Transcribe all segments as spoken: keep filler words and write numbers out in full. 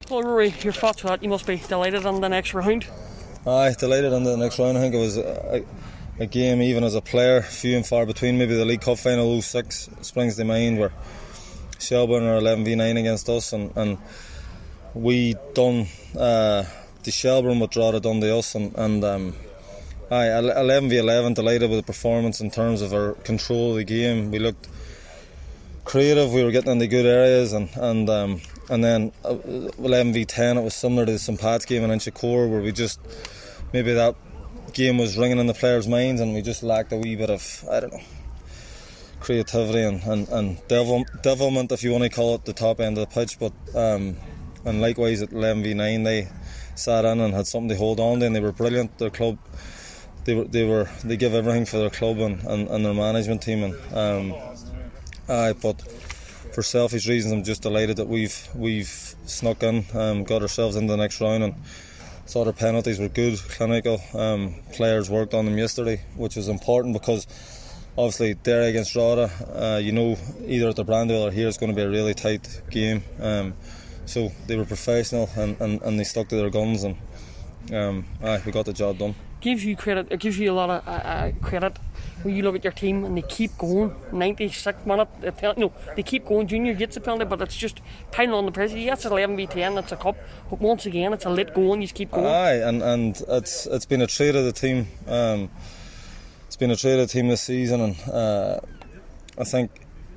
Well, Rory, your thoughts on that? You must be delighted on the next round. Aye, delighted on the next round. I think it was a, a game, even as a player, few and far between. Maybe the League Cup final oh six springs to mind, where Shelbourne are eleven v nine against us, and, and we done uh, the Shelbourne what Drogheda done to us, and, and um, aye, eleven v eleven. Delighted with the performance in terms of our control of the game. We looked creative, we were getting into good areas, and and um, and then eleven v ten, it was similar to the St Pat's game in Inchicore, where we just, maybe that game was ringing in the players' minds, and we just lacked a wee bit of, I don't know, creativity and, and, and devil, devilment, if you want to call it, the top end of the pitch. But um, and likewise at eleven v nine, they sat in and had something to hold on to, and they were brilliant. Their club, they were they were they give everything for their club and, and, and their management team, and um, aye, but for selfish reasons, I'm just delighted that we've we've snuck in, um, got ourselves into the next round, and thought our penalties were good, clinical. Um, players worked on them yesterday, which was important, because obviously Derry against Drogheda, uh, you know, either at the Brandywell or here, it's going to be a really tight game. Um, so they were professional, and, and, and they stuck to their guns, and um, aye, we got the job done. Gives you credit. It gives you a lot of uh, uh, credit when you look at your team and they keep going. ninety-sixth minute, the penalty, no, they keep going. Junior gets a penalty, but it's just piling on the pressure. Yes, it's eleven v ten. It's a cup, but once again, it's a lit goal, and you just keep going. Aye, and and it's it's been a trait of the team. Um, it's been a trait of the team this season, and uh, I think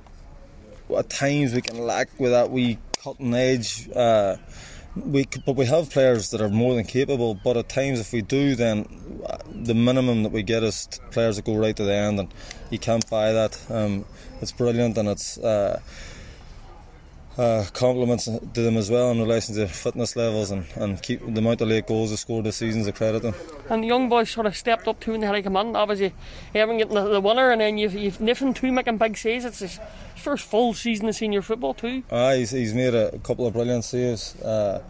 at times we can lack with that wee cutting edge. Uh, We, but we have players that are more than capable, but at times if we do, then the minimum that we get is players that go right to the end, and you can't buy that. Um, it's brilliant, and it's uh, uh, compliments to them as well in relation to fitness levels, and, and keep the amount of late goals they scored this season is a credit to them. And the young boys sort of stepped up too in the head of command. Obviously, Evan getting the, the winner, and then you've, you've Niffen too making big saves. It's his first full season of senior football too. Ah, he's, he's made a, a couple of brilliant saves. Uh,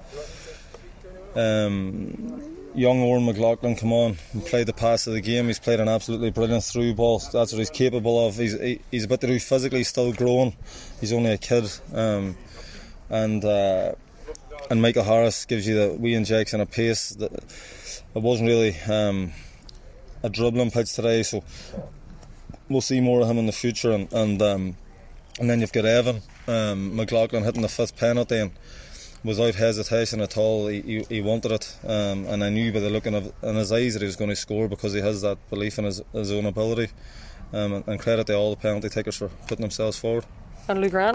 um, young Oran McLaughlin come on and played the pass of the game. He's played an absolutely brilliant through ball. That's what he's capable of. He's he, he's a bit to do physically, still growing. He's only a kid. Um, and uh, and Michael Harris gives you the wee injection of pace. That it wasn't really um, a dribbling pitch today, so we'll see more of him in the future. And and, um, and then you've got Evan um, McLaughlin hitting the fifth penalty, and without hesitation at all, he, he, he wanted it, um, and I knew by the look in, of, in his eyes that he was going to score, because he has that belief in his, his own ability. Um, and, and credit to all the penalty takers for putting themselves forward. And Lou Grant.